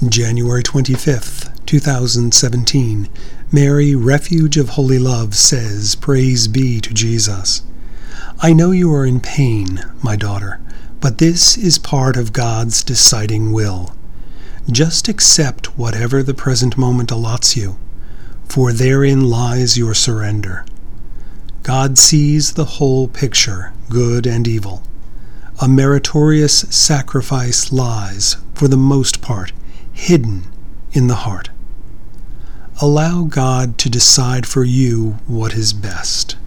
January 25th, 2017. Mary, Refuge of Holy Love, says, Praise be to Jesus. I know you are in pain, my daughter, but this is part of God's deciding will. Just accept whatever the present moment allots you, for therein lies your surrender. God sees the whole picture, good and evil. A meritorious sacrifice lies, for the most part, hidden in the heart. Allow God to decide for you what is best.